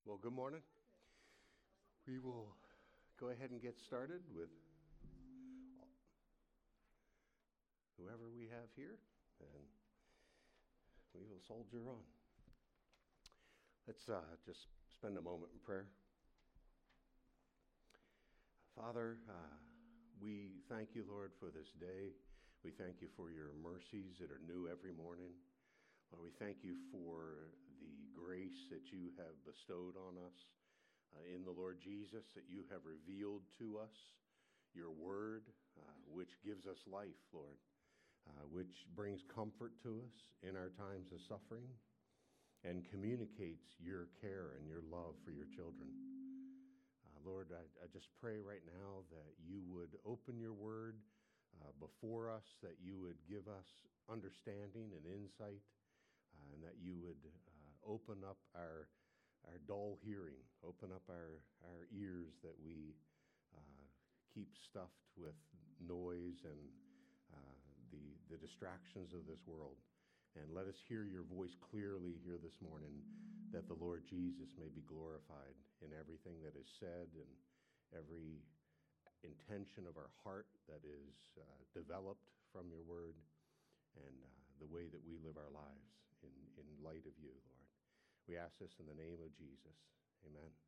Well, good morning. We will go ahead and get started with whoever we have here, and we will soldier on. Let's just spend a moment in prayer. Father, we thank you, Lord, for this day. We thank you for your mercies that are new every morning. Lord, we thank you for the grace that you have bestowed on us in the Lord Jesus, that you have revealed to us your word, which gives us life, Lord, which brings comfort to us in our times of suffering and communicates your care and your love for your children. Lord, I just pray right now that you would open your word before us, that you would give us understanding and insight, and that you would open up our dull hearing, open up our ears that we keep stuffed with noise and the distractions of this world. And let us hear your voice clearly here this morning, that the Lord Jesus may be glorified in everything that is said and every intention of our heart that is developed from your word, and the way that we live our lives in light of you, Lord. We ask this in the name of Jesus. Amen.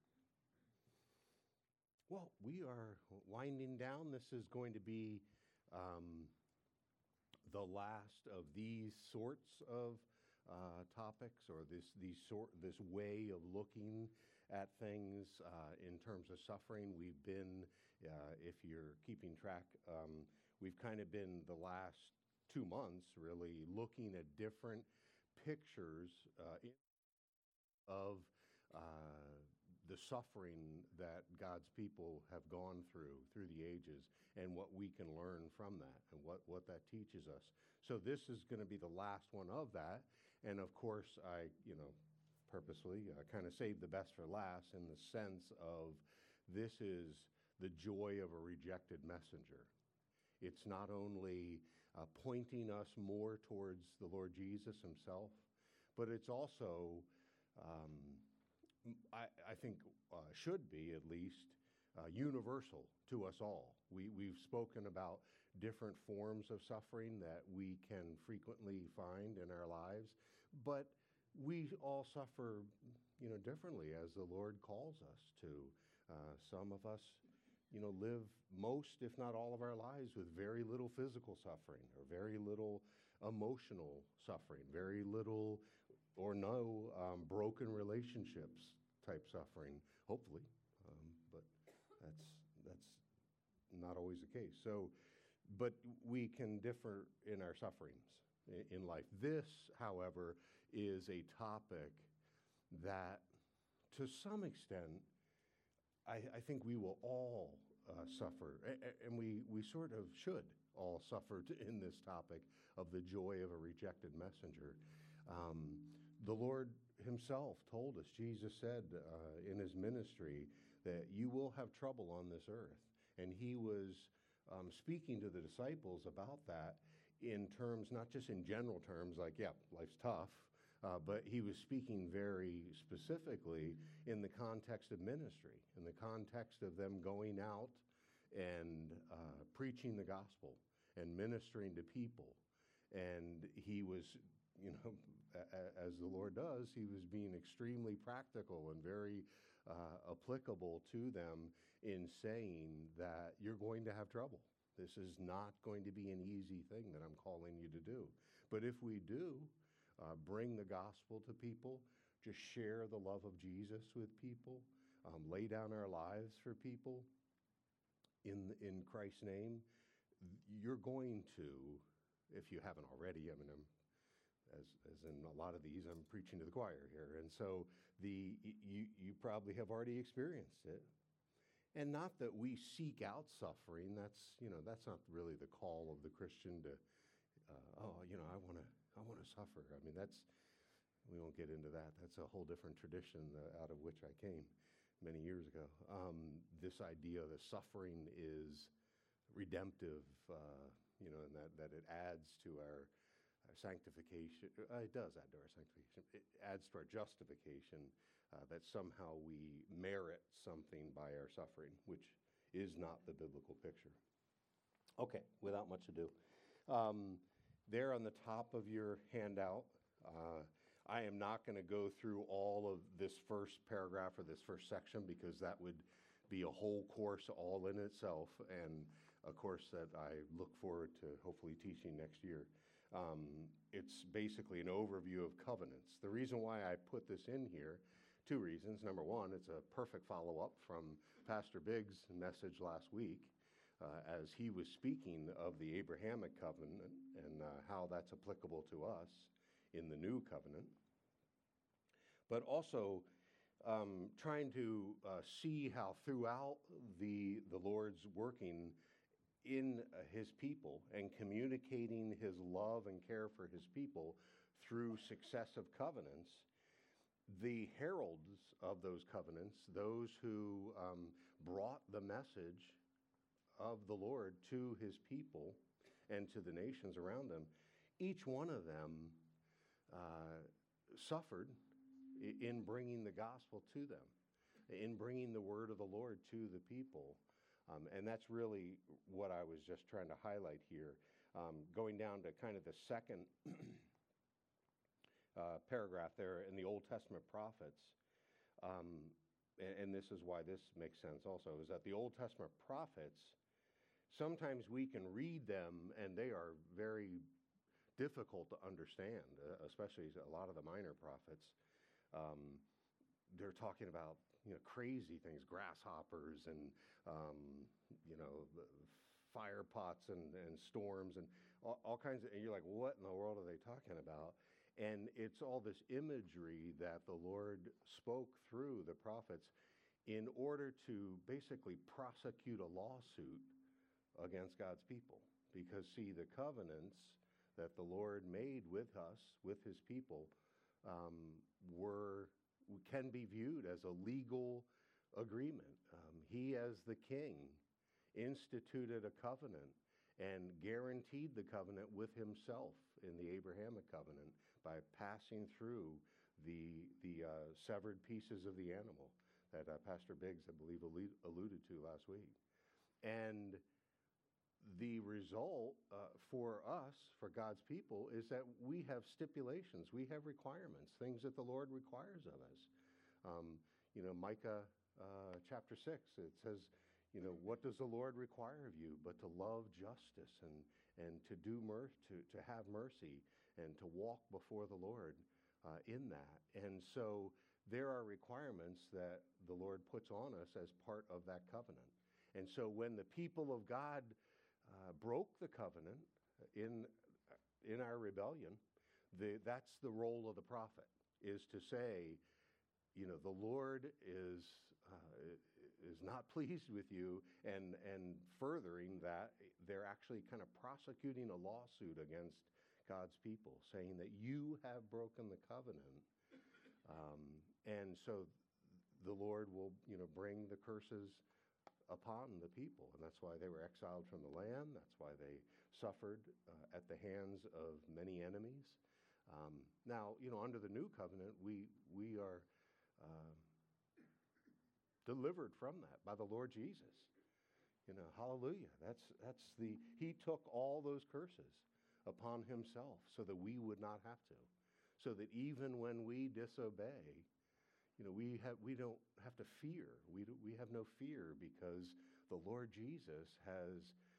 Well, we are winding down. This is going to be the last of these sorts of topics, or this way of looking at things in terms of suffering. We've been, if you're keeping track, we've kind of been the last 2 months really looking at different pictures of the suffering that God's people have gone through the ages, and what we can learn from that and what that teaches us. So this is going to be the last one of that. And of course, I purposely kind of saved the best for last, in the sense of this is the joy of a rejected messenger. It's not only pointing us more towards the Lord Jesus himself, but it's also, I think, should be at least universal to us all. We've spoken about different forms of suffering that we can frequently find in our lives, but we all suffer, differently as the Lord calls us to. Some of us live most, if not all of our lives with very little physical suffering, or very little emotional suffering, very little or no broken relationships type suffering, hopefully, but that's not always the case. So, but we can differ in our sufferings in life. This, however, is a topic that, to some extent, I think we will all suffer, and we sort of should all suffer in this topic of the joy of a rejected messenger. The Lord himself told us, Jesus said in his ministry, that you will have trouble on this earth. And he was speaking to the disciples about that in terms, not just in general terms, like, yeah, life's tough, but he was speaking very specifically in the context of ministry, in the context of them going out and preaching the gospel and ministering to people. And he was, as the Lord does, he was being extremely practical and very applicable to them in saying that you're going to have trouble. This is not going to be an easy thing that I'm calling you to do. But if we do, bring the gospel to people, just share the love of Jesus with people, lay down our lives for people in Christ's name, you're going to, if you haven't already, as in a lot of these, I'm preaching to the choir here, and so you probably have already experienced it. And not that we seek out suffering. That's not really the call of the Christian to, I want to suffer. We won't get into that. That's a whole different tradition out of which I came many years ago. This idea that suffering is redemptive, and that it adds to our sanctification. It does add to our sanctification. It adds to our justification. that somehow we merit something by our suffering, which is not the biblical picture. Okay, without much ado. There on the top of your handout, I am not going to go through all of this first paragraph or this first section because that would be a whole course all in itself, and a course that I look forward to hopefully teaching next year. It's basically an overview of covenants. The reason why I put this in here, two reasons. Number one, it's a perfect follow-up from Pastor Biggs' message last week as he was speaking of the Abrahamic covenant and how that's applicable to us in the new covenant. But also trying to see how throughout the Lord's working in his people and communicating his love and care for his people through successive covenants, the heralds of those covenants, those who brought the message of the Lord to his people and to the nations around them, each one of them suffered in bringing the gospel to them, in bringing the word of the Lord to the people. And that's really what I was just trying to highlight here. Going down to kind of the second paragraph there in the Old Testament prophets, and this is why this makes sense also, is that the Old Testament prophets, sometimes we can read them and they are very difficult to understand, especially a lot of the minor prophets. They're talking about crazy things, grasshoppers and fire pots and storms and all kinds of, and you're like, what in the world are they talking about? And it's all this imagery that the Lord spoke through the prophets in order to basically prosecute a lawsuit against God's people. Because see, the covenants that the Lord made with us, with his people, can be viewed as a legal agreement. He, as the king, instituted a covenant and guaranteed the covenant with himself in the Abrahamic covenant by passing through the severed pieces of the animal that Pastor Biggs, I believe, alluded to last week. And the result for us, for God's people, is that we have stipulations, we have requirements, things that the Lord requires of us. Micah chapter 6, it says, what does the Lord require of you but to love justice and to do to have mercy and to walk before the Lord in that. And so there are requirements that the Lord puts on us as part of that covenant. And so when the people of God broke the covenant in our rebellion, that's the role of the prophet, is to say, the Lord is not pleased with you, and furthering that, they're actually kind of prosecuting a lawsuit against God's people, saying that you have broken the covenant, and so the Lord will bring the curses upon the people. And that's why they were exiled from the land. That's why they suffered at the hands of many enemies. Now, under the new covenant, we are delivered from that by the Lord Jesus. Hallelujah. He took all those curses upon himself so that we would not have to. So that even when we disobey, we don't have to fear. We have no fear because the Lord Jesus has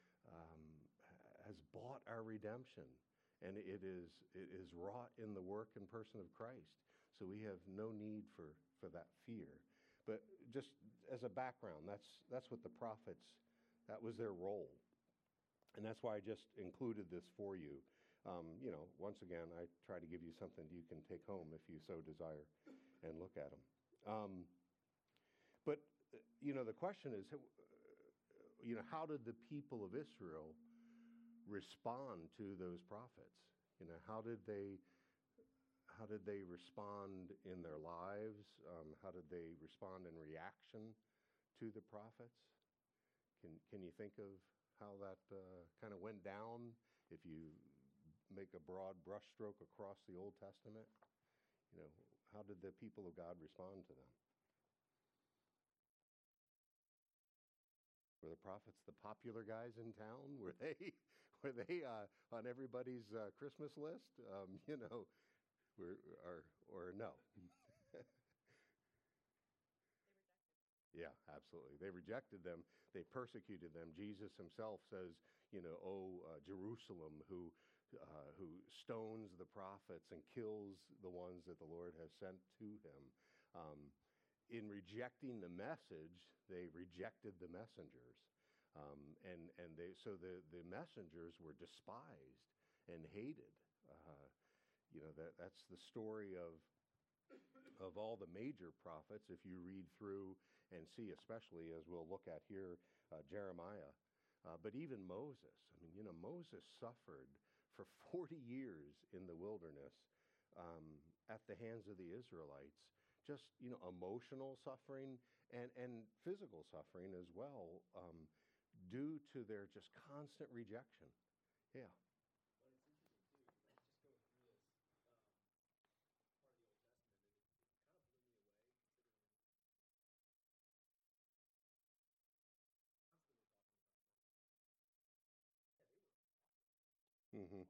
bought our redemption, and it is wrought in the work and person of Christ. So we have no need for that fear. But just as a background, that's what the prophets, that was their role. And that's why I just included this for you. Once again, I try to give you something you can take home if you so desire and look at them. But the question is, how did the people of Israel respond to those prophets? How did they respond in their lives? How did they respond in reaction to the prophets? Can you think of how that kind of went down if you make a broad brushstroke across the Old Testament? how did the people of God respond to them? Were the prophets the popular guys in town? Were they on everybody's Christmas list? Or no? Yeah, absolutely. They rejected them. They persecuted them. Jesus himself says, Jerusalem, who stones the prophets and kills the ones that the Lord has sent to him. In rejecting the message, they rejected the messengers. So the messengers were despised and hated. That's the story of all the major prophets. If you read through and see, especially as we'll look at here, Jeremiah, but even Moses. Moses suffered for 40 years in the wilderness at the hands of the Israelites. Just, emotional suffering and physical suffering as well, due to their just constant rejection. Yeah. Mm-hmm.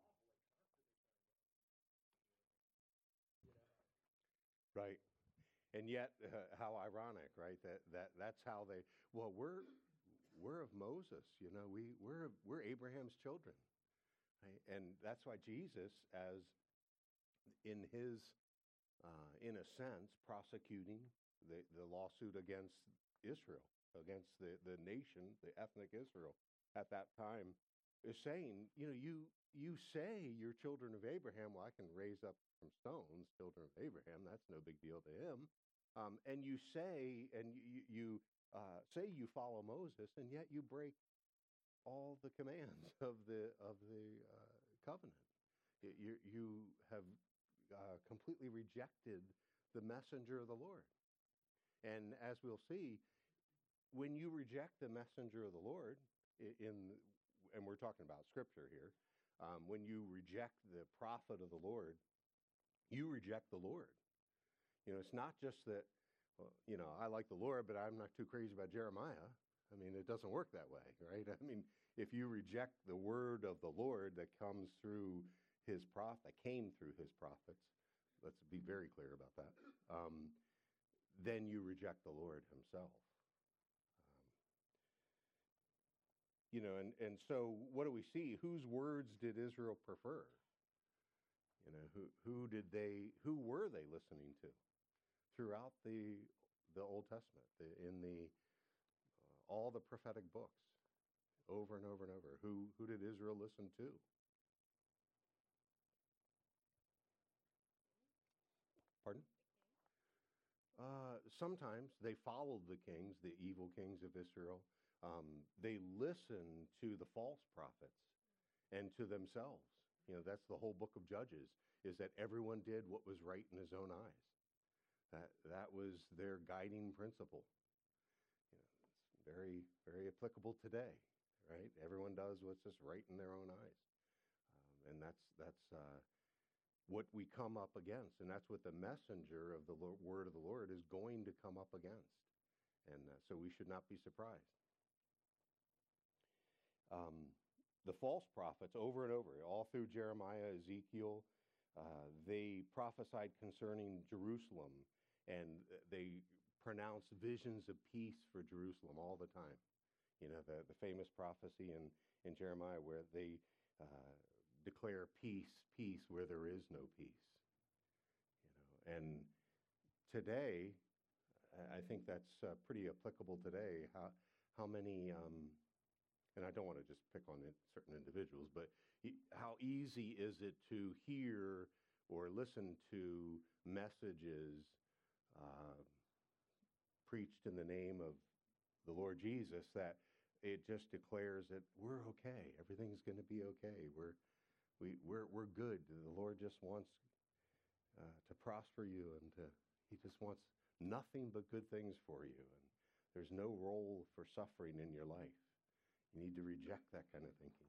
Right. And yet, how ironic, right? That's how they. Well, we're of Moses. We're Abraham's children, right? And that's why Jesus, as in his, in a sense, prosecuting the lawsuit against Israel, against the nation, the ethnic Israel at that time, is saying, you say you're children of Abraham. Well, I can raise up from stones children of Abraham. That's no big deal to him. And you say, say you follow Moses, and yet you break all the commands of the covenant. You have completely rejected the messenger of the Lord. And as we'll see, when you reject the messenger of the Lord, and we're talking about Scripture here, when you reject the prophet of the Lord, you reject the Lord. It's not just that, I like the Lord, but I'm not too crazy about Jeremiah. It doesn't work that way, right? If you reject the word of the Lord that comes through that came through his prophets, let's be very clear about that, then you reject the Lord himself. And so what do we see? Whose words did Israel prefer? Who were they listening to throughout the Old Testament, in all the prophetic books, over and over and over? Who did Israel listen to? Pardon? Sometimes they followed the kings, the evil kings of Israel. They listened to the false prophets and to themselves. That's the whole book of Judges, is that everyone did what was right in his own eyes. That was their guiding principle. It's very, very applicable today, right? Everyone does what's just right in their own eyes. And that's what we come up against. And that's what the messenger of the word of the Lord is going to come up against. And so we should not be surprised. The false prophets, over and over, all through Jeremiah, Ezekiel, they prophesied concerning Jerusalem, and they pronounced visions of peace for Jerusalem all the time. The famous prophecy in Jeremiah where they declare peace, peace where there is no peace. And today, I think that's pretty applicable today. How many, and I don't want to just pick on certain individuals, but how easy is it to hear or listen to messages preached in the name of the Lord Jesus that it just declares that we're okay, everything's going to be okay, we're good. The Lord just wants to prosper you, and He just wants nothing but good things for you, and there's no role for suffering in your life. You need to reject that kind of thinking.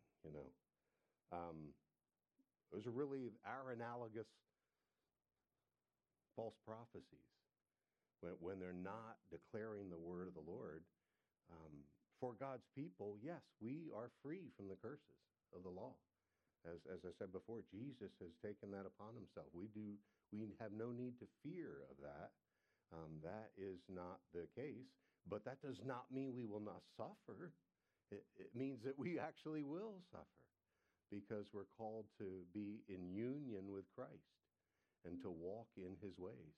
Those are really our analogous false prophecies, when they're not declaring the word of the Lord. For God's people, yes, we are free from the curses of the law. As I said before, Jesus has taken that upon himself. We have no need to fear of that. That is not the case, but that does not mean we will not suffer. It means that we actually will suffer because we're called to be in union with Christ and to walk in his ways.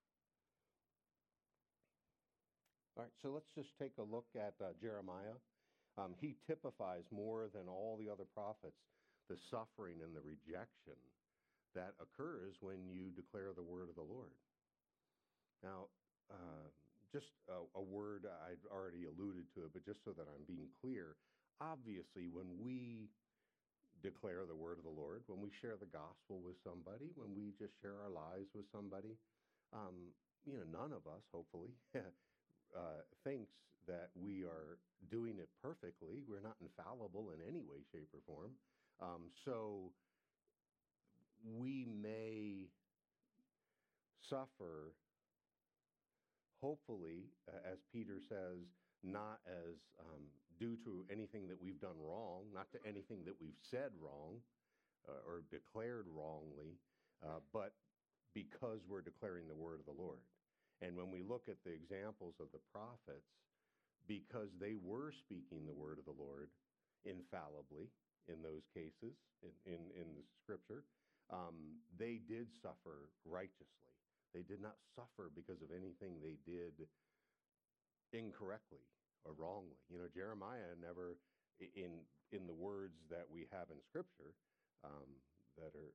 All right, so let's just take a look at Jeremiah. He typifies more than all the other prophets the suffering and the rejection that occurs when you declare the word of the Lord. Now, just a word, I've already alluded to it, but just so that I'm being clear, obviously when we declare the word of the Lord, when we share the gospel with somebody, when we just share our lives with somebody, none of us, hopefully, thinks that we are doing it perfectly. We're not infallible in any way, shape, or form. So we may suffer, hopefully, as Peter says, not as due to anything that we've done wrong, not to anything that we've said wrong or declared wrongly, but because we're declaring the word of the Lord. And when we look at the examples of the prophets, because they were speaking the word of the Lord infallibly in those cases in the scripture, they did suffer righteously. They did not suffer because of anything they did incorrectly or wrongly. Jeremiah never, in the words that we have in scripture that are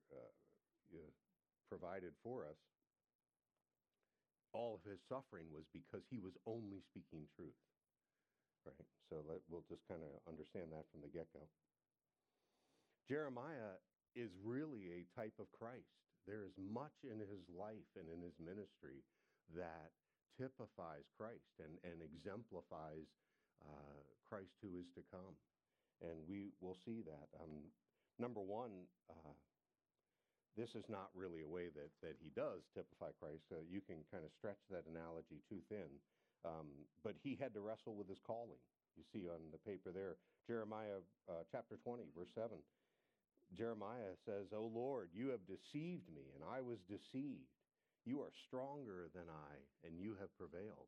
provided for us, all of his suffering was because he was only speaking truth, right? So we'll just kind of understand that from the get-go. Jeremiah is really a type of Christ. There is much in his life and in his ministry that typifies Christ and exemplifies Christ who is to come. And we will see that. Number one, this is not really a way that he does typify Christ. You can kind of stretch that analogy too thin. But he had to wrestle with his calling. You see on the paper there, Jeremiah chapter 20, verse 7. Jeremiah says, "O Lord, you have deceived me, and I was deceived. You are stronger than I, and you have prevailed."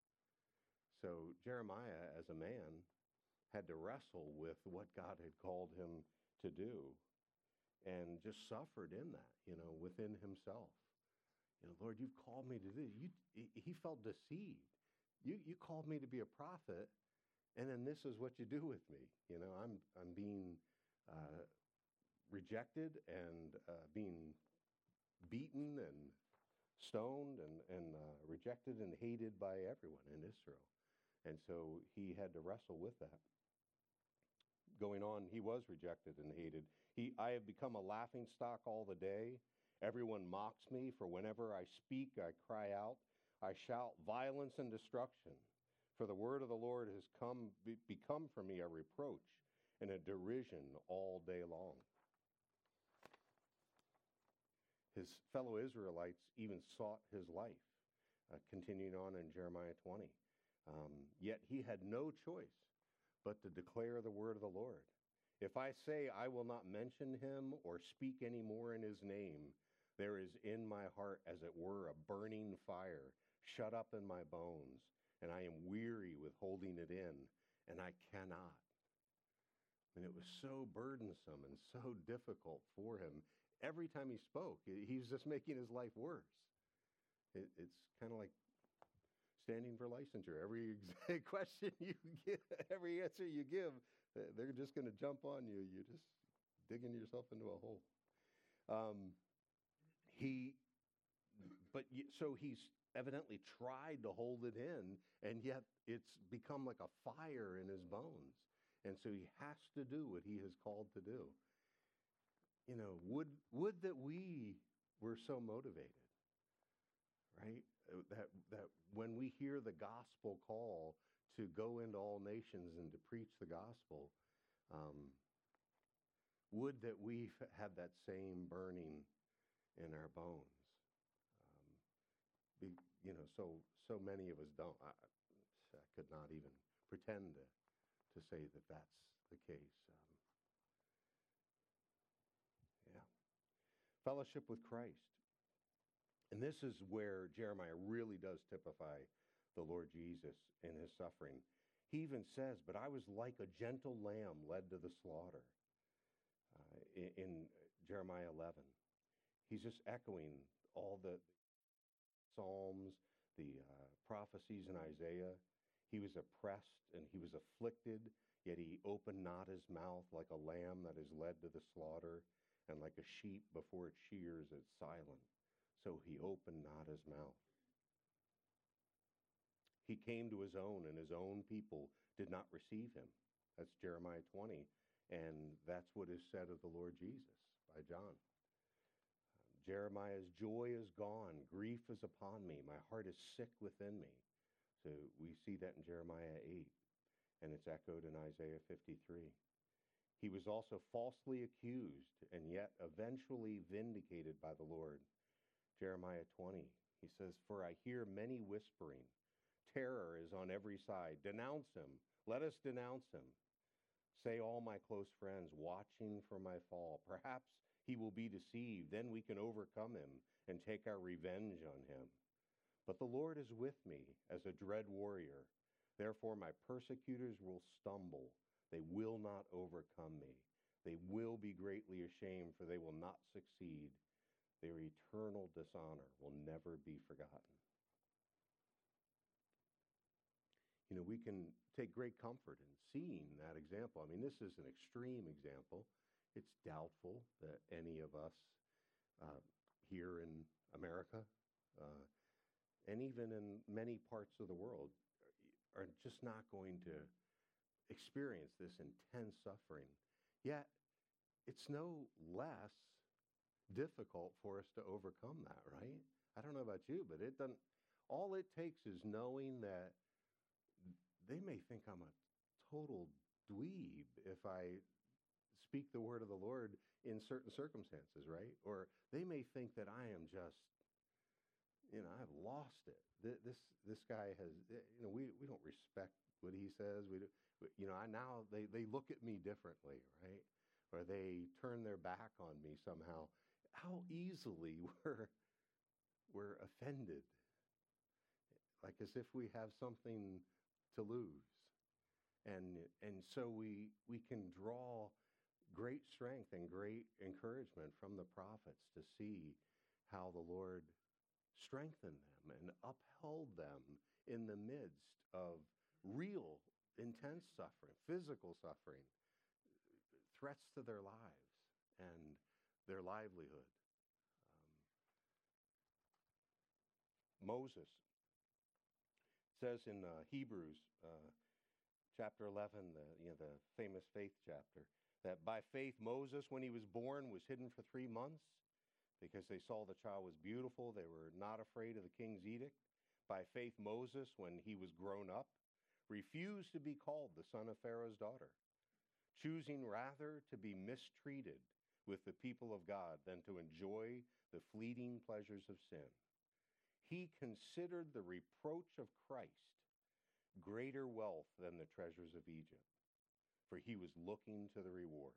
So Jeremiah, as a man, had to wrestle with what God had called him to do and just suffered in that, within himself. Lord, you've called me to do this. He felt deceived. You called me to be a prophet, and then this is what you do with me. I'm being rejected and being beaten and stoned and rejected and hated by everyone in Israel. And so he had to wrestle with that. Going on, he was rejected and hated. I have become a laughing stock all the day. Everyone mocks me, for whenever I speak, I cry out. I shout violence and destruction. For the word of the Lord has become for me a reproach and a derision all day long. His fellow Israelites even sought his life, continuing on in Jeremiah 20. Yet he had no choice but to declare the word of the Lord. If I say I will not mention him or speak any more in his name, there is in my heart, as it were, a burning fire shut up in my bones, and I am weary with holding it in, and I cannot. And it was so burdensome and so difficult for him. Every time he spoke, he was just making his life worse. It's kind of like standing for licensure. Every question you give, every answer you give, they're just going to jump on you. You're just digging yourself into a hole. So he's evidently tried to hold it in, and yet it's become like a fire in his bones. And so he has to do what he is called to do. Would that we were so motivated, right? That when we hear the gospel call to go into all nations and to preach the gospel, would that we had that same burning in our bones. So many of us don't. I could not even pretend to say that that's the case. Yeah. Fellowship with Christ. And this is where Jeremiah really does typify the Lord Jesus in his suffering. He even says, "But I was like a gentle lamb led to the slaughter," in Jeremiah 11. He's just echoing all the Psalms, the prophecies in Isaiah. He was oppressed and he was afflicted, yet he opened not his mouth, like a lamb that is led to the slaughter, and like a sheep before it shears, it's silent. So he opened not his mouth. He came to his own, and his own people did not receive him. That's Jeremiah 20. And that's what is said of the Lord Jesus by John. Jeremiah's joy is gone. Grief is upon me. My heart is sick within me. So we see that in Jeremiah 8, and it's echoed in Isaiah 53. He was also falsely accused and yet eventually vindicated by the Lord. Jeremiah 20, he says, "For I hear many whispering. Terror is on every side. Denounce him. Let us denounce him. Say all my close friends, watching for my fall. Perhaps he will be deceived. Then we can overcome him and take our revenge on him. But the Lord is with me as a dread warrior. Therefore my persecutors will stumble. They will not overcome me. They will be greatly ashamed, for they will not succeed. Their eternal dishonor will never be forgotten." We can take great comfort in seeing that example. I mean, this is an extreme example. It's doubtful that any of us here in America and even in many parts of the world are just not going to experience this intense suffering. Yet, it's no less difficult for us to overcome that, right? I don't know about you, but it doesn't. All it takes is knowing that they may think I'm a total dweeb if I speak the word of the Lord in certain circumstances, right? Or they may think that I am just, I've lost it. This guy has, we don't respect what he says. Now they look at me differently, right? Or they turn their back on me somehow. How easily we're offended, like as if we have something to lose. And so we can draw great strength and great encouragement from the prophets to see how the Lord strengthened them and upheld them in the midst of real intense suffering, physical suffering, threats to their lives and their livelihood. Moses says in Hebrews chapter 11, the famous faith chapter, that by faith Moses, when he was born, was hidden for 3 months because they saw the child was beautiful. They were not afraid of the king's edict. By faith Moses, when he was grown up, refused to be called the son of Pharaoh's daughter, choosing rather to be mistreated with the people of God than to enjoy the fleeting pleasures of sin. He considered the reproach of Christ greater wealth than the treasures of Egypt, for he was looking to the reward.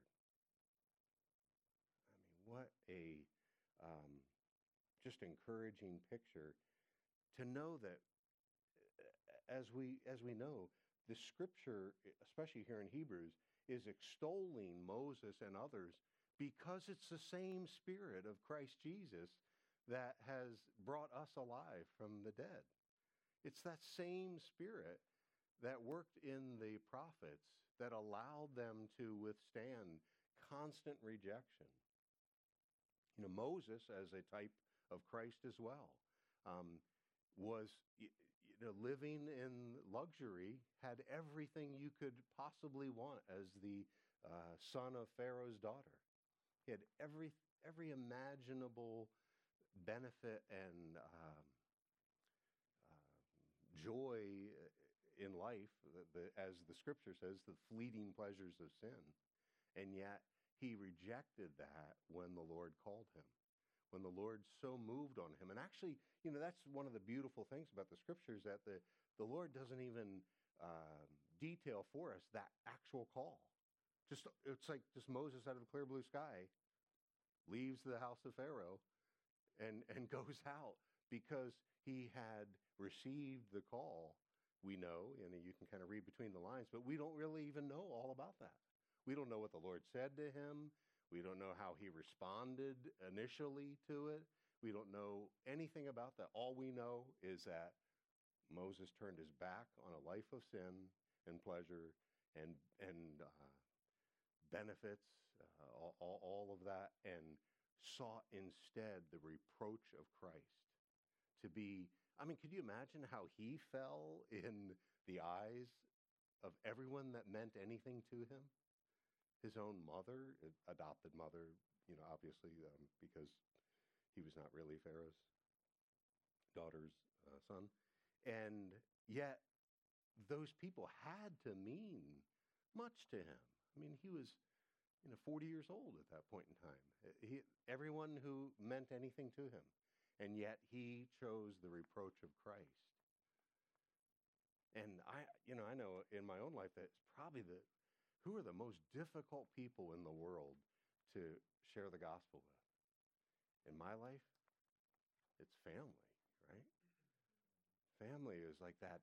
I mean, what a just encouraging picture to know that, as we know, the scripture, especially here in Hebrews, is extolling Moses and others because it's the same Spirit of Christ Jesus that has brought us alive from the dead. It's that same Spirit that worked in the prophets that allowed them to withstand constant rejection. Moses, as a type of Christ as well, was living in luxury, had everything you could possibly want as the son of Pharaoh's daughter. He had every imaginable benefit and joy in life, as the scripture says, the fleeting pleasures of sin. And yet he rejected that when the Lord called him. when the Lord so moved on him. And actually, that's one of the beautiful things about the scriptures, that the Lord doesn't even detail for us that actual call. It's like just Moses out of the clear blue sky leaves the house of Pharaoh and goes out because he had received the call. We know, and you can kind of read between the lines, but we don't really even know all about that. We don't know what the Lord said to him. We don't know how he responded initially to it. We don't know anything about that. All we know is that Moses turned his back on a life of sin and pleasure and benefits, all of that, and sought instead the reproach of Christ to be. Could you imagine how he fell in the eyes of everyone that meant anything to him? His own mother, adopted mother, obviously, because he was not really Pharaoh's daughter's son. And yet, those people had to mean much to him. He was 40 years old at that point in time. Everyone who meant anything to him. And yet he chose the reproach of Christ. And I know in my own life that it's probably who are the most difficult people in the world to share the gospel with? In my life, it's family, right? Family is like that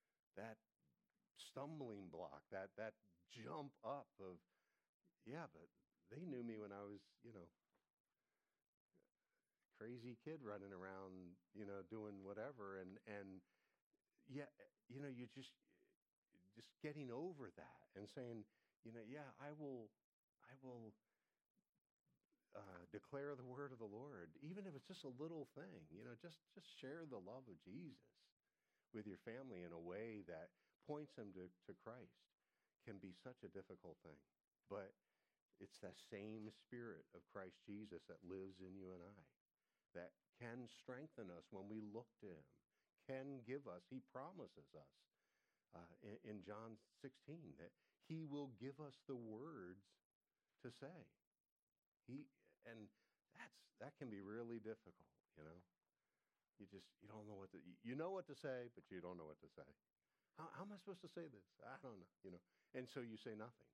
stumbling block, that jump up of, yeah, but they knew me when I was, crazy kid running around, doing whatever, and yeah, you just getting over that and saying, yeah, I will declare the word of the Lord, even if it's just a little thing, just share the love of Jesus with your family in a way that points them to Christ can be such a difficult thing. But it's that same spirit of Christ Jesus that lives in you and I, that can strengthen us when we look to him, can give us, he promises us in John 16 that he will give us the words to say. And that can be really difficult, You don't know what you know what to say, but you don't know what to say. How am I supposed to say this? I don't know, And so you say nothing.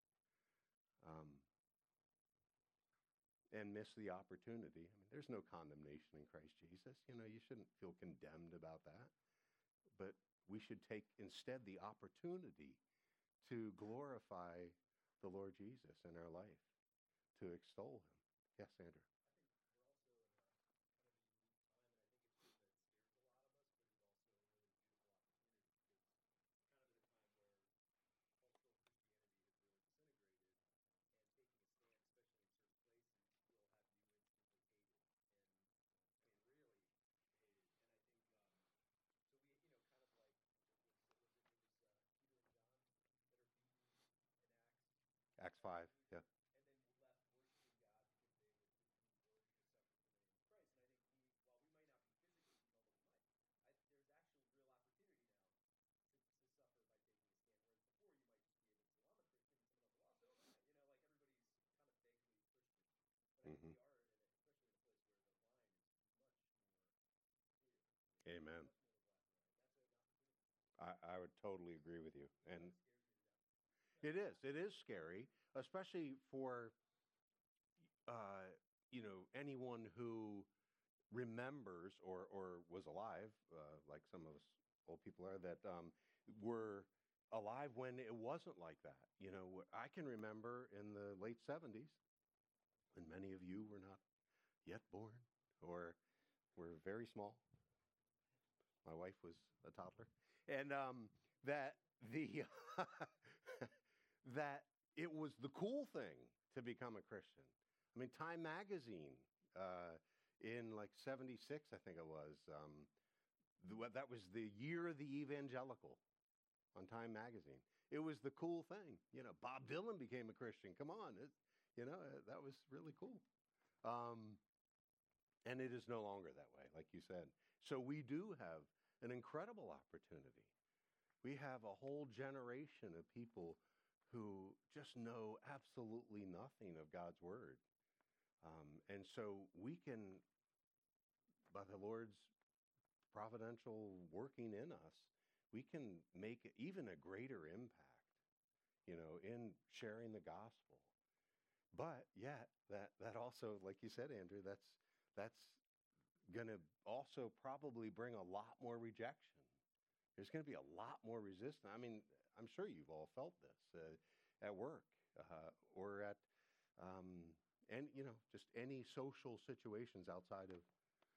And miss the opportunity. There's no condemnation in Christ Jesus. You shouldn't feel condemned about that. But we should take instead the opportunity to glorify the Lord Jesus in our life, to extol him. Yes, Sandra. Acts 5, yeah. Mm-hmm. Amen. I would totally agree with you. And it is scary, especially for, anyone who remembers or was alive, like some of us old people are, that were alive when it wasn't like that. I can remember in the late 70s, when many of you were not yet born or were very small. My wife was a toddler. And that that it was the cool thing to become a Christian. Time Magazine in like 76, I think it was, that was the year of the evangelical on Time Magazine. It was the cool thing. Bob Dylan became a Christian. Come on. That was really cool. And it is no longer that way, like you said. So we do have an incredible opportunity. We have a whole generation of people who just know absolutely nothing of God's word. And so we can, by the Lord's providential working in us, we can make even a greater impact, in sharing the gospel. But yet, that also, like you said, Andrew, that's going to also probably bring a lot more rejection. There's going to be a lot more resistance. I mean, I'm sure you've all felt this at work or at, and just any social situations outside of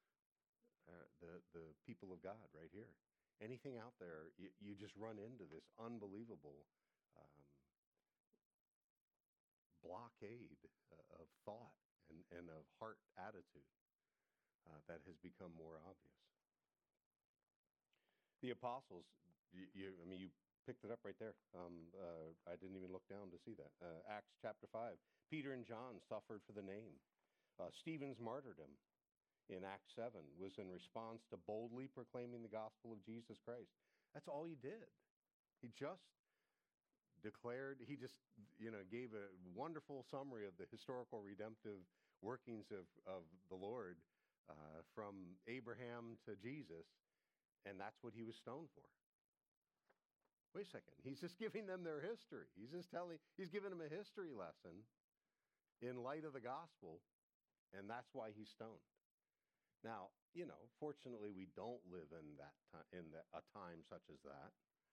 the people of God right here. Anything out there, you just run into this unbelievable blockade of thought and of heart attitude that has become more obvious. The apostles, I mean, you picked it up right there. I didn't even look down to see that. Acts chapter 5. Peter and John suffered for the name. Stephen's martyrdom in Acts 7 was in response to boldly proclaiming the gospel of Jesus Christ. That's all he did. He just declared, he just, gave a wonderful summary of the historical redemptive workings of the Lord from Abraham to Jesus, and that's what he was stoned for. Wait a second. He's just giving them their history. He's giving them a history lesson in light of the gospel, and that's why he's stoned. Now, fortunately, we don't live in a time such as that.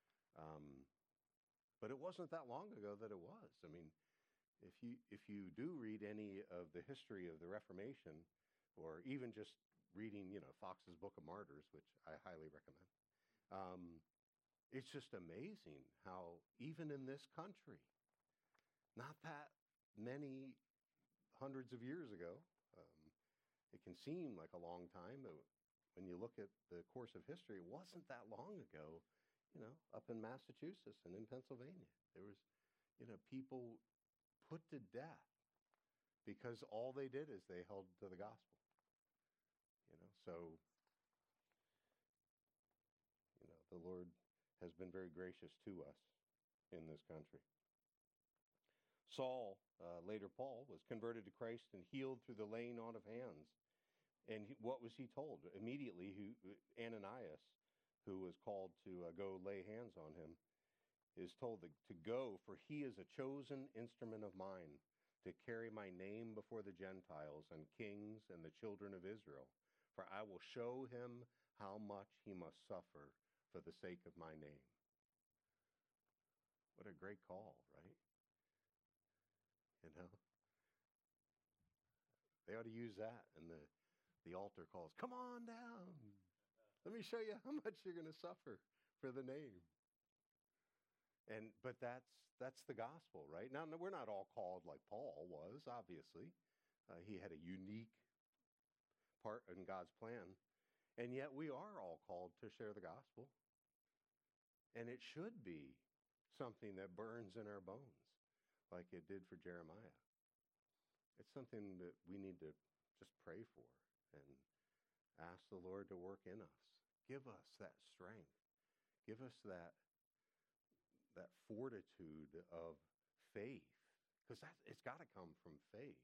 But it wasn't that long ago that it was. I mean, if you do read any of the history of the Reformation, or even just reading, Fox's Book of Martyrs, which I highly recommend, it's just amazing how even in this country, not that many hundreds of years ago, it can seem like a long time, but when you look at the course of history, it wasn't that long ago, up in Massachusetts and in Pennsylvania. There was, people put to death because all they did is they held to the gospel. So, the Lord has been very gracious to us in this country. Saul, later Paul, was converted to Christ and healed through the laying on of hands. And what was he told? Immediately, Ananias, who was called to go lay hands on him, is told to go, for he is a chosen instrument of mine to carry my name before the Gentiles and kings and the children of Israel. For I will show him how much he must suffer for the sake of my name. What a great call, right? They ought to use that in the altar calls. Come on down. Let me show you how much you're going to suffer for the name. But that's the gospel, right? Now, we're not all called like Paul was, obviously. He had a unique part in God's plan. And yet we are all called to share the gospel. And it should be something that burns in our bones, like it did for Jeremiah. It's something that we need to just pray for and ask the Lord to work in us. Give us that strength. Give us that fortitude of faith, because it's got to come from faith.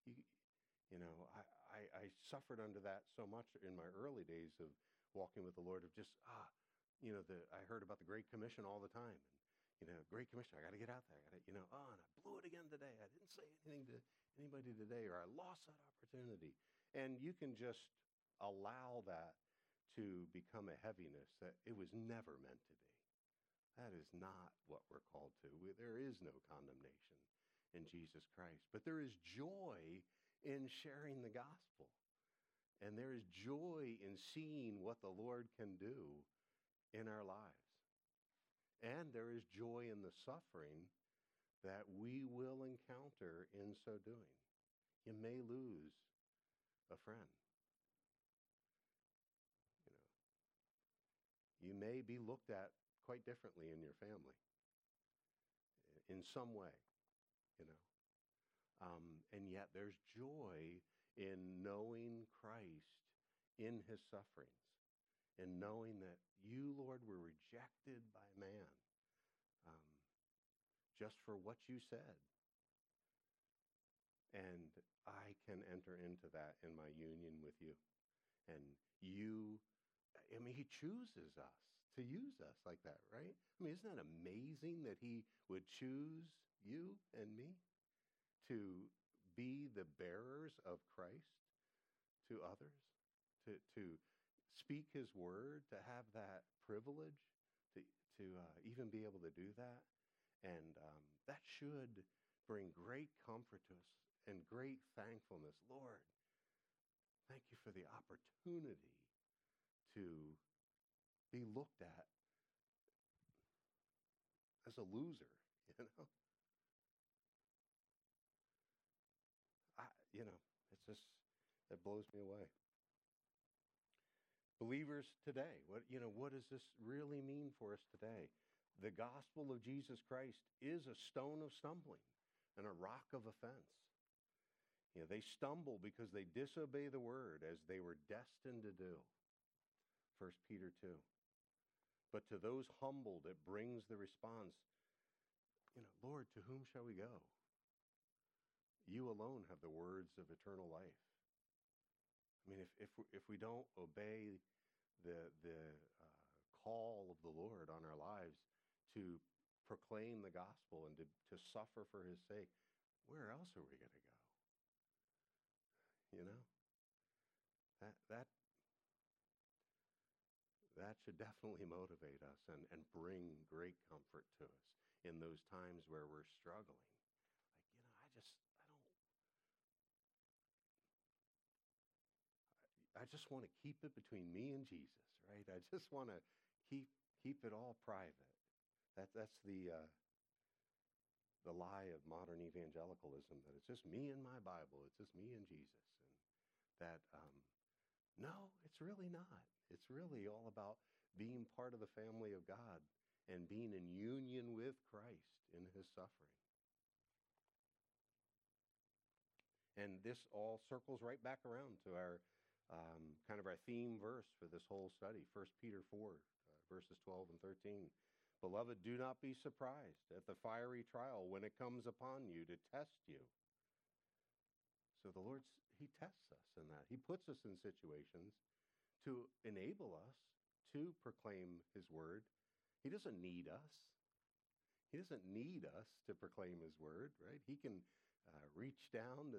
I suffered under that so much in my early days of walking with the Lord, of just, I heard about the Great Commission all the time. And, Great Commission, I got to get out there. And I blew it again today. I didn't say anything to anybody today, or I lost that opportunity. And you can just allow that to become a heaviness that it was never meant to be. That is not what we're called to. There is no condemnation in Jesus Christ. But there is joy in sharing the gospel. And there is joy in seeing what the Lord can do in our lives. And there is joy in the suffering that we will encounter in so doing. You may lose a friend. You may be looked at quite differently in your family in some way, and yet there's joy in knowing Christ in his sufferings, and knowing that you, Lord, were rejected by man just for what you said. And I can enter into that in my union with you. And you, I mean, he chooses us to use us like that, right? I mean, isn't that amazing that he would choose you and me to be the bearers of Christ to others, to speak his word, to have that privilege, to even be able to do that. And that should bring great comfort to us and great thankfulness. Lord, thank you for the opportunity to be looked at as a loser, you know? I, you know, it's just, it blows me away. Believers today, what does this really mean for us today? The gospel of Jesus Christ is a stone of stumbling and a rock of offense. You know, they stumble because they disobey the word as they were destined to do. 1 Peter 2. But to those humbled, it brings the response, Lord, to whom shall we go? You alone have the words of eternal life. I mean, if we don't obey the call of the Lord on our lives to proclaim the gospel and to suffer for his sake, where else are we going to go? You know, that should definitely motivate us and bring great comfort to us in those times where we're struggling. I just want to keep it between me and Jesus, right? I just want to keep it all private. That's the lie of modern evangelicalism, that it's just me and my Bible, it's just me and Jesus, and that no, it's really not. It's really all about being part of the family of God and being in union with Christ in his suffering. And this all circles right back around to our kind of our theme verse for this whole study, 1 Peter 4, verses 12 and 13. Beloved, do not be surprised at the fiery trial when it comes upon you to test you. So the Lord, he tests us in that. He puts us in situations to enable us to proclaim his word. He doesn't need us. He doesn't need us to proclaim his word, right? He can reach down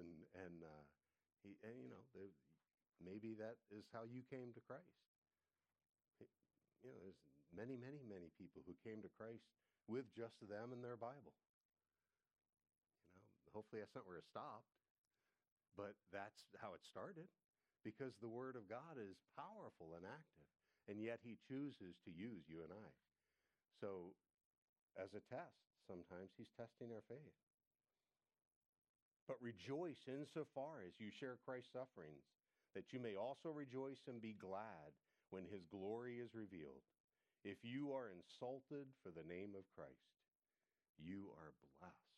maybe that is how you came to Christ. There's many, many, many people who came to Christ with just them and their Bible. Hopefully that's not where it stopped, but that's how it started, because the word of God is powerful and active, and yet he chooses to use you and I. So as a test, sometimes he's testing our faith. But rejoice insofar as you share Christ's sufferings, that you may also rejoice and be glad when his glory is revealed. If you are insulted for the name of Christ, you are blessed.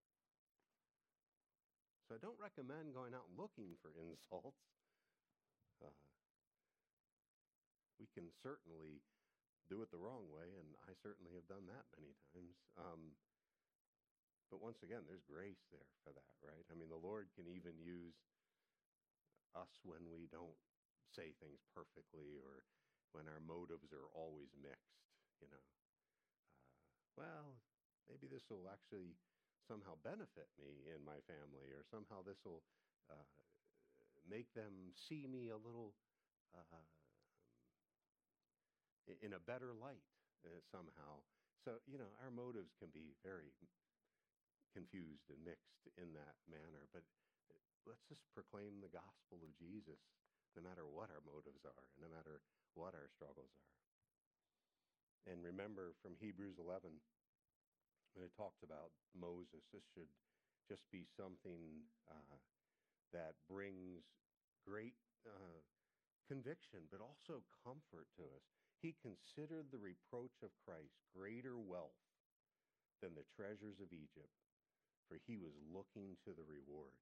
So I don't recommend going out looking for insults. We can certainly do it the wrong way, and I certainly have done that many times. But once again, there's grace there for that, right? I mean, the Lord can even use us when we don't say things perfectly, or when our motives are always mixed, well, maybe this will actually somehow benefit me and my family, or somehow this will make them see me a little in a better light somehow. So, our motives can be very confused and mixed in that manner, but let's just proclaim the gospel of Jesus no matter what our motives are, and no matter what our struggles are. And remember from Hebrews 11, when it talks about Moses, this should just be something that brings great conviction, but also comfort to us. He considered the reproach of Christ greater wealth than the treasures of Egypt, for he was looking to the reward.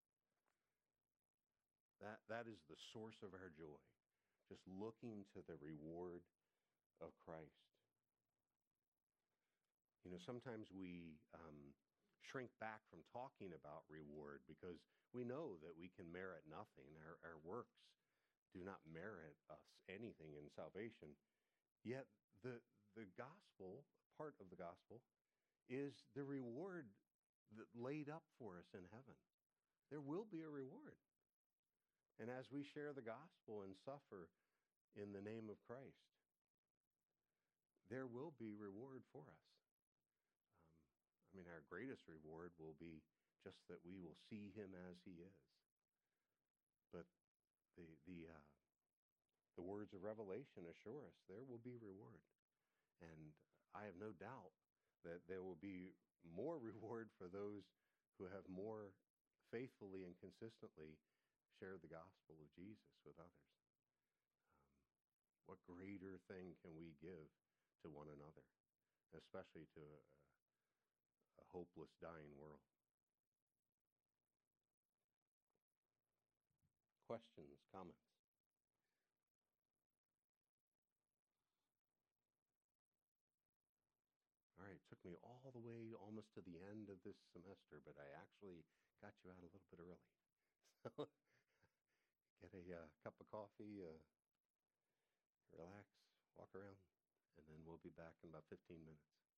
That is the source of our joy, just looking to the reward of Christ. Sometimes we shrink back from talking about reward because we know that we can merit nothing. Our works do not merit us anything in salvation. Yet the gospel, part of the gospel, is the reward that laid up for us in heaven. There will be a reward. And as we share the gospel and suffer in the name of Christ, there will be reward for us. Our greatest reward will be just that we will see him as he is. But the words of Revelation assure us there will be reward. And I have no doubt that there will be more reward for those who have more faithfully and consistently shared the gospel of Jesus with others. What greater thing can we give to one another, especially to a hopeless, dying world? Questions, comments? All right, it took me all the way almost to the end of this semester, but I actually got you out a little bit early. So get a cup of coffee, relax, walk around, and then we'll be back in about 15 minutes.